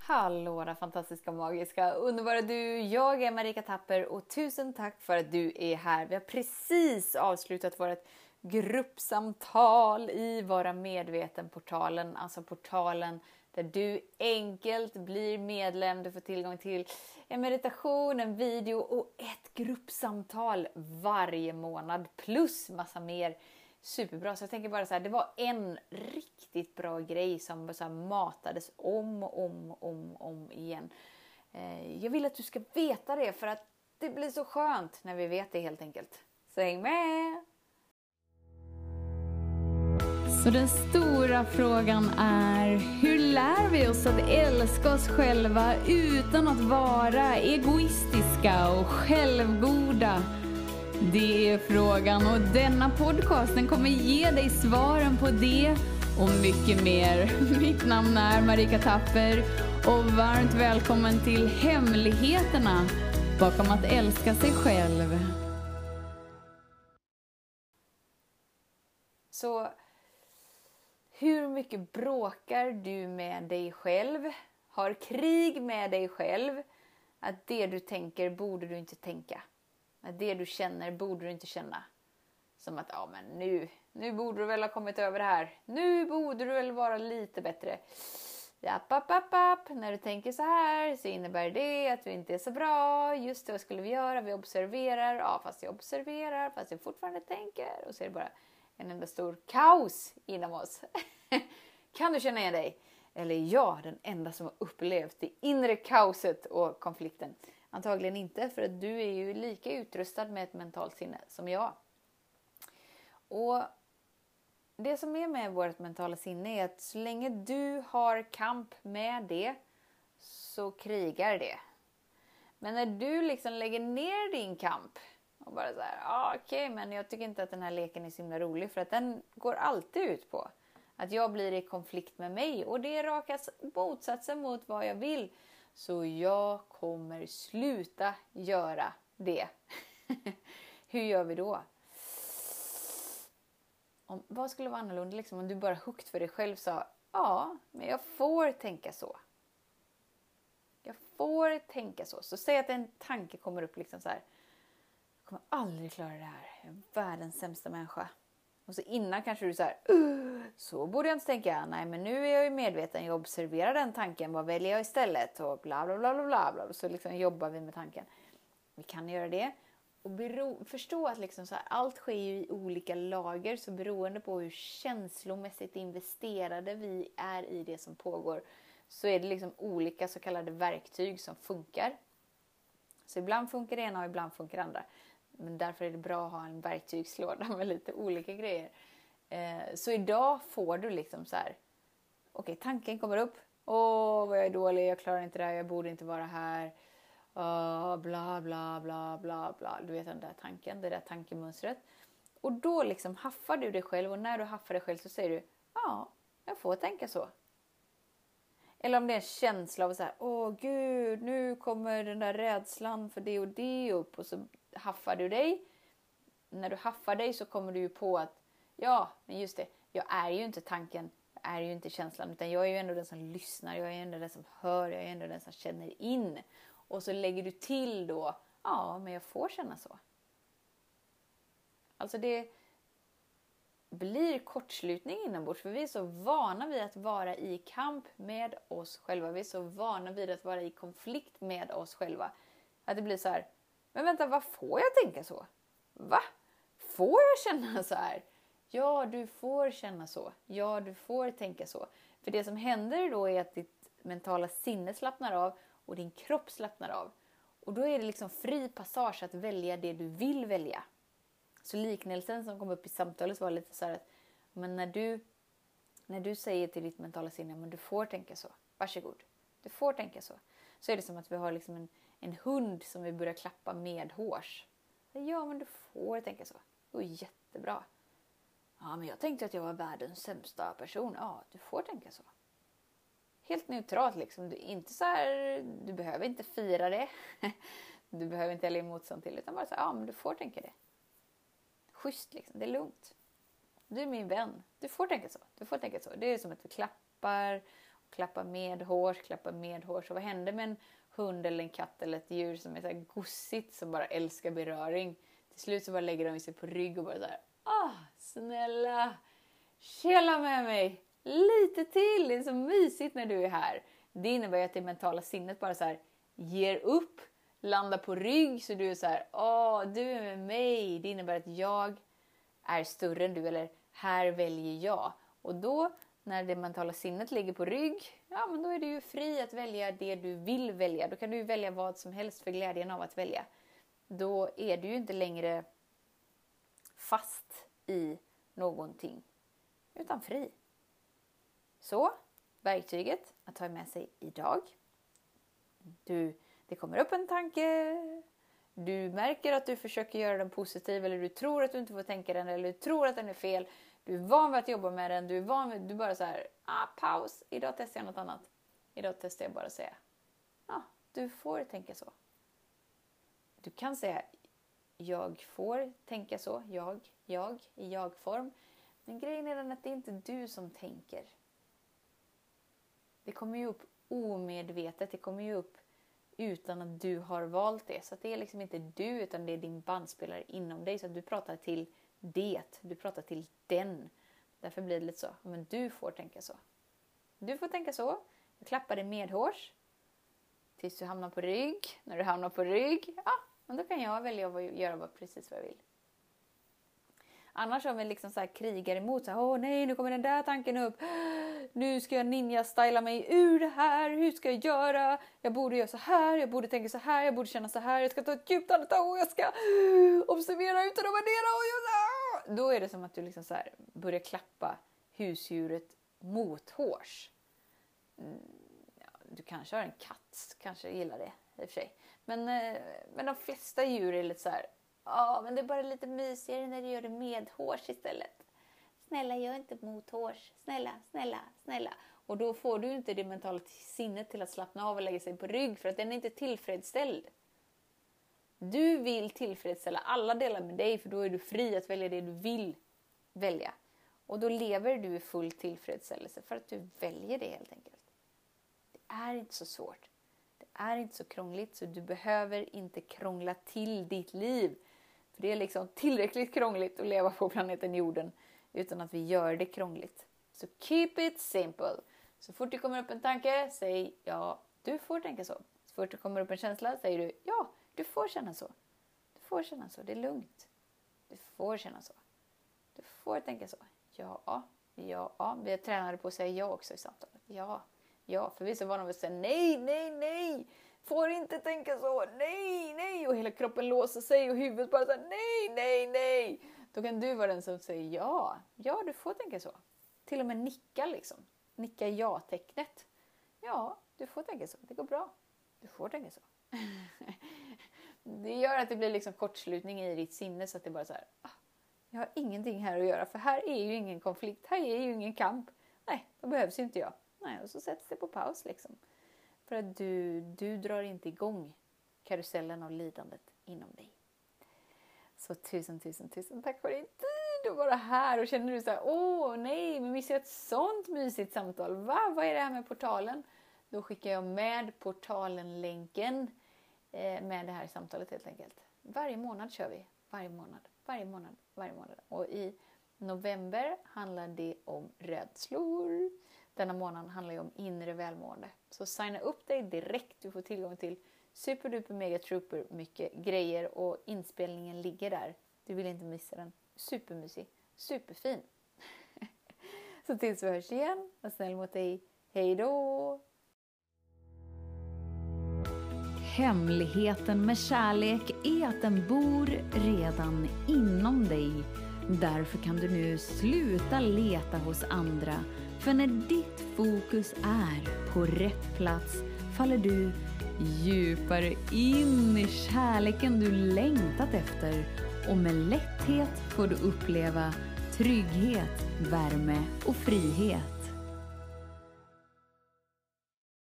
Hallå där fantastiska, magiska, underbara du. Jag är Marika Tapper och tusen tack för att du är här. Vi har precis avslutat vårt gruppsamtal i Vara medveten-portalen. Alltså portalen där du enkelt blir medlem. Du får tillgång till en meditation, en video och ett gruppsamtal varje månad. Plus massa mer. Superbra. Så jag tänker bara så här, det var en riktigt bra grej som så här matades om igen. Jag vill att du ska veta det för att det blir så skönt när vi vet det helt enkelt. Så häng med! Så den stora frågan är, hur lär vi oss att älska oss själva utan att vara egoistiska och självgoda? Det är frågan och denna podcasten kommer ge dig svaren på det och mycket mer. Mitt namn är Marika Tapper och varmt välkommen till hemligheterna bakom att älska sig själv. Så hur mycket bråkar du med dig själv? Har krig med dig själv? Att det du tänker borde du inte tänka. Att det du känner borde du inte känna. Som att, ja men nu borde du väl ha kommit över det här. Nu borde du väl vara lite bättre. Japp. När du tänker så här så innebär det att du inte är så bra. Just det, vad skulle vi göra? Vi observerar. Ja, fast jag observerar. Fast jag fortfarande tänker. Och så är det bara en enda stor kaos inom oss. Kan du känna igen dig? Eller jag, den enda som har upplevt det inre kaoset och konflikten. Antagligen inte, för att du är ju lika utrustad med ett mentalt sinne som jag. Och det som är med vårt mentala sinne är att så länge du har kamp med det så krigar det. Men när du liksom lägger ner din kamp och bara så här, okej, men jag tycker inte att den här leken är så himla rolig, för att den går alltid ut på att jag blir i konflikt med mig och det är raka motsatsen mot vad jag vill. Så jag kommer sluta göra det. Hur gör vi då? Vad skulle vara annorlunda liksom, om du bara högt för dig själv sa, ja, men jag får tänka så. Jag får tänka så. Så säg att en tanke kommer upp liksom så här. Jag kommer aldrig klara det här. Jag är världens sämsta människa. Och så innan kanske du så här, så borde jag inte tänka. Nej, men nu är jag ju medveten. Jag observerar den tanken. Vad väljer jag istället? Och bla bla bla bla bla. Så liksom jobbar vi med tanken. Vi kan göra det. Och förstå att liksom så här, allt sker ju i olika lager. Så beroende på hur känslomässigt investerade vi är i det som pågår. Så är det liksom olika så kallade verktyg som funkar. Så ibland funkar det ena och ibland funkar det andra. Men därför är det bra att ha en verktygslåda med lite olika grejer. Så idag får du liksom så här. Okej, tanken kommer upp. Vad jag är dålig, jag klarar inte det här, jag borde inte vara här. Bla bla bla bla bla. Du vet den där tanken, det där tankemönstret. Och då liksom haffar du dig själv. Och när du haffar dig själv så säger du, ja, jag får tänka så. Eller om det är en känsla av så här, gud, nu kommer den där rädslan för det och det upp. Och så haffar du dig. När du haffar dig så kommer du ju på att, ja, men just det, jag är ju inte tanken, jag är ju inte känslan. Utan jag är ju ändå den som lyssnar, jag är ändå den som hör, jag är ändå den som känner in. Och så lägger du till då, ja, men jag får känna så. Alltså det blir kortslutning inombords, för vi är så vana vid att vara i kamp med oss själva. Vi är så vana vid att vara i konflikt med oss själva. Att det blir så här, men vänta, vad får jag tänka så? Va? Får jag känna så här? Ja, du får känna så. Ja, du får tänka så. För det som händer då är att ditt mentala sinne slappnar av och din kropp slappnar av. Och då är det liksom fri passage att välja det du vill välja. Så liknelsen som kom upp i samtalet var lite så här att, men när du säger till ditt mentala sinne, men du får tänka så. Varsågod, du får tänka så. Så är det som att vi har liksom en hund som vi börjar klappa med hårs. Ja, men du får tänka så. Jättebra. Ja, men jag tänkte att jag var världens sämsta person. Ja, du får tänka så. Helt neutralt liksom. Inte så här, du behöver inte fira det. Du behöver inte heller motstånd till. Utan bara så här, ja, men du får tänka det. Schysst liksom, det är lugnt. Du är min vän. Du får tänka så. Du får tänka så. Det är som att vi klappar klappa medhårs. Och vad händer med en hund eller en katt eller ett djur som är så här gossigt, som bara älskar beröring? Till slut så bara lägger de sig på rygg och bara så här, snälla, källa med mig lite till. Det är så mysigt när du är här. Det innebär att det mentala sinnet bara så här ger upp, landar på rygg, så du är så här, du är med mig. Det innebär att jag är större än du, eller här väljer jag. Och då, när det mentala sinnet ligger på rygg, men då är du ju fri att välja det du vill välja. Då kan du välja vad som helst för glädjen av att välja. Då är du ju inte längre fast i någonting, utan fri. Så, verktyget att ta med sig idag. Det kommer upp en tanke. Du märker att du försöker göra den positiv, eller du tror att du inte får tänka den, eller du tror att den är fel. Du är van vid att jobba med den. Du bara så här, paus. Idag testar jag något annat. Idag testar jag bara att säga, du får tänka så. Du kan säga, jag får tänka så. Jag i jag-form. Men grejen är den att det är inte du som tänker. Det kommer ju upp omedvetet. Det kommer ju upp utan att du har valt det. Så att det är liksom inte du, utan det är din bandspelare inom dig. Så att du pratar till det. Du pratar till den. Därför blir det lite så. Men du får tänka så. Du får tänka så. Jag klappar dig medhårs. Tills du hamnar på rygg. När du hamnar på rygg, men då kan jag välja att göra precis vad jag vill. Annars om vi liksom så här krigar emot. Nej, nu kommer den där tanken upp. Nu ska jag ninja-styla mig ur det här. Hur ska jag göra? Jag borde göra så här. Jag borde tänka så här. Jag borde känna så här. Jag ska ta ett djupt andetag och jag ska observera utan att värdera. Då är det som att du liksom så här börjar klappa husdjuret mot hårs. Du kanske har en katt. Kanske gillar det i och för sig. Men de flesta djur är lite så här. Men det är bara lite mysigare när du gör det med hårs istället. Snälla, gör inte mot hårs. Snälla. Och då får du inte det mentala sinnet till att slappna av och lägga sig på rygg. För att den är inte tillfredsställd. Du vill tillfredsställa alla delar med dig. För då är du fri att välja det du vill välja. Och då lever du i full tillfredsställelse. För att du väljer det helt enkelt. Det är inte så svårt. Det är inte så krångligt. Så du behöver inte krångla till ditt liv. För det är liksom tillräckligt krångligt att leva på planeten jorden. Utan att vi gör det krångligt. Så keep it simple. Så fort det kommer upp en tanke, säg du får tänka så. Så fort det kommer upp en känsla, säger du du får känna så. Du får känna så, det är lugnt. Du får känna så. Du får tänka så. Ja. Vi tränade på att säga ja också i samtalet. Ja, för vi är så vana vid att säga nej. Får inte tänka så, nej. Och hela kroppen låser sig och huvudet bara säger nej. Då kan du vara den som säger ja, du får tänka så. Till och med nicka liksom. Nicka ja-tecknet. Ja, du får tänka så. Det går bra. Du får tänka så. Det gör att det blir liksom kortslutning i ditt sinne, så att det bara så här. Jag har ingenting här att göra, för här är ju ingen konflikt. Här är ju ingen kamp. Nej, då behövs inte jag. Nej, och så sätts det på paus liksom. För att du drar inte igång karusellen av lidandet inom dig. Så tusen tack för din tid att vara här. Och känner du så här, nej, men missar jag ett sånt mysigt samtal. Vad är det här med portalen? Då skickar jag med portalen-länken med det här samtalet helt enkelt. Varje månad kör vi. Varje månad. Och i november handlar det om rädslor. Denna månad handlar ju om inre välmående. Så signa upp dig direkt. Du får tillgång till superduper mega trooper mycket grejer. Och inspelningen ligger där. Du vill inte missa den. Supermysig. Superfin. Så tills vi hörs igen. Var snäll mot dig. Hej då! Hemligheten med kärlek är att den bor redan inom dig. Därför kan du nu sluta leta hos andra. För när ditt fokus är på rätt plats faller du djupare in i kärleken du längtat efter. Och med lätthet får du uppleva trygghet, värme och frihet.